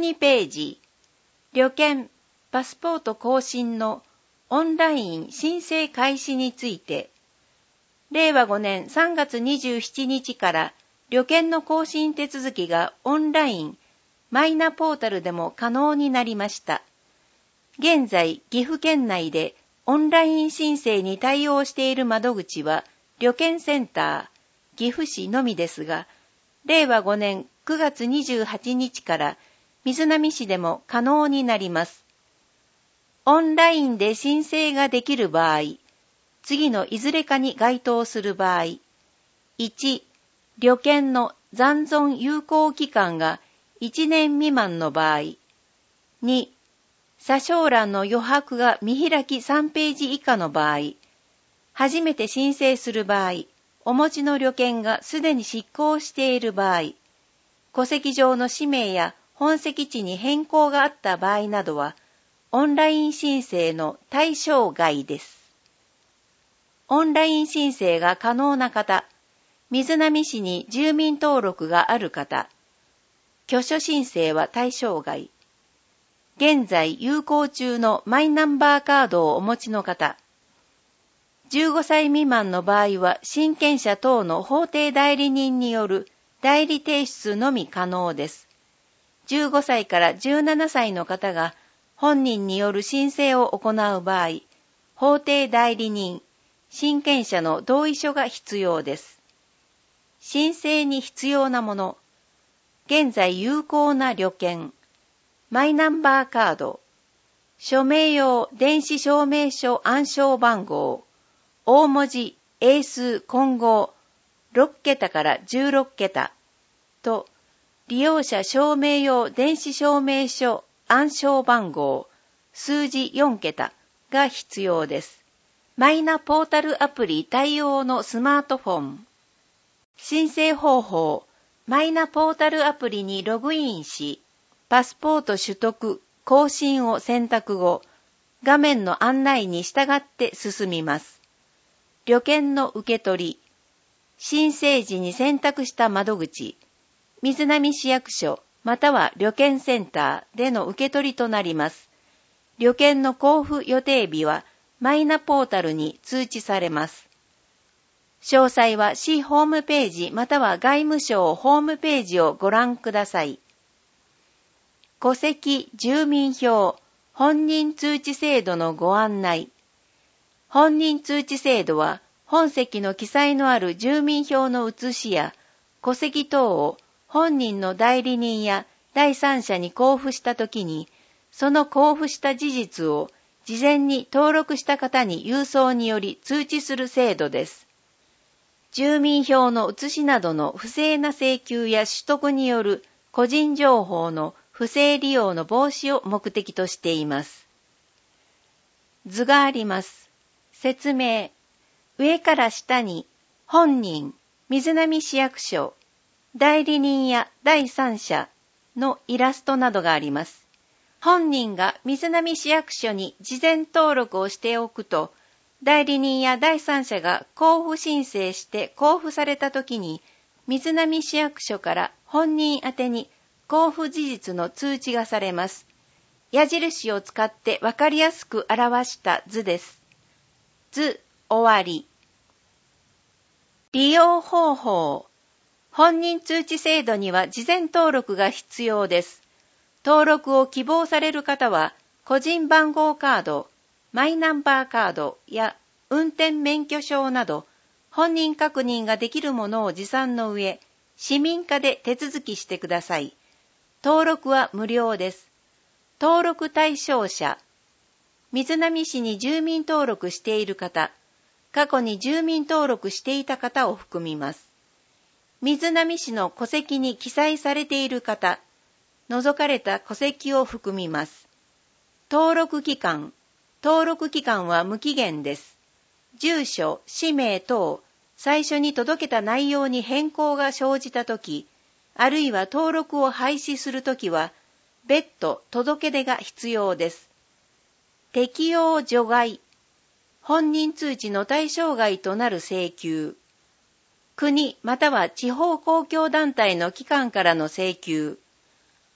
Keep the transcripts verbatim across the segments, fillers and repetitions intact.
にページ、旅券、パスポート更新のオンライン申請開始について、れいわごねんさんがつにじゅうしちにちから旅券の更新手続きがオンライン、マイナポータルでも可能になりました。現在、岐阜県内でオンライン申請に対応している窓口は、旅券センター、岐阜市のみですが、れいわごねんくがつにじゅうはちにちから瑞浪市でも可能になります。オンラインで申請ができる場合、次のいずれかに該当する場合、いち、旅券の残存有効期間がいちねん未満の場合、に、査証欄の余白が見開きさんページ以下の場合、初めて申請する場合、お持ちの旅券がすでに失効している場合、戸籍上の氏名や本籍地に変更があった場合などは、オンライン申請の対象外です。オンライン申請が可能な方、瑞浪市に住民登録がある方、居所申請は対象外。現在有効中のマイナンバーカードをお持ちの方、じゅうごさい未満の場合は親権者等の法定代理人による代理提出のみ可能です。じゅうごさいからじゅうななさいの方が本人による申請を行う場合、法定代理人、親権者の同意書が必要です。申請に必要なもの、現在有効な旅券、マイナンバーカード、署名用電子証明書暗証番号、大文字、英数、混合、ろっけたからじゅうろっけたと、利用者証明用電子証明書暗証番号、数字よんけたが必要です。マイナポータルアプリ対応のスマートフォン。申請方法、マイナポータルアプリにログインし、パスポート取得、更新を選択後、画面の案内に従って進みます。旅券の受け取り、申請時に選択した窓口、瑞浪市役所または旅券センターでの受け取りとなります。旅券の交付予定日はマイナポータルに通知されます。詳細は市ホームページまたは外務省ホームページをご覧ください。戸籍住民票本人通知制度のご案内。本人通知制度は本籍の記載のある住民票の写しや戸籍等を本人の代理人や第三者に交付したときに、その交付した事実を事前に登録した方に郵送により通知する制度です。住民票の写しなどの不正な請求や取得による個人情報の不正利用の防止を目的としています。図があります。説明。上から下に本人、瑞浪市役所、代理人や第三者のイラストなどがあります。本人が瑞浪市役所に事前登録をしておくと、代理人や第三者が交付申請して交付されたときに、瑞浪市役所から本人宛てに交付事実の通知がされます。矢印を使ってわかりやすく表した図です。図終わり。利用方法。本人通知制度には事前登録が必要です。登録を希望される方は、個人番号カード、マイナンバーカードや運転免許証など、本人確認ができるものを持参の上、市民課で手続きしてください。登録は無料です。登録対象者。瑞浪市に住民登録している方、過去に住民登録していた方を含みます。瑞浪市の戸籍に記載されている方、除かれた戸籍を含みます。登録期間。登録期間は無期限です。住所、氏名等、最初に届けた内容に変更が生じたとき、あるいは登録を廃止するときは、別途届け出が必要です。適用除外。本人通知の対象外となる請求。国または地方公共団体の機関からの請求。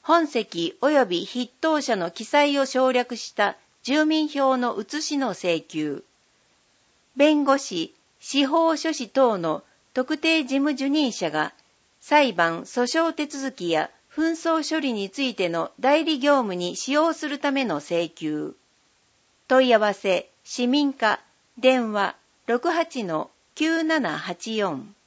本籍及び筆頭者の記載を省略した住民票の写しの請求、弁護士、司法書士等の特定事務受任者が裁判・訴訟手続きや紛争処理についての代理業務に使用するための請求。問い合わせ、市民課、電話 ろくはちのきゅうななはちよん。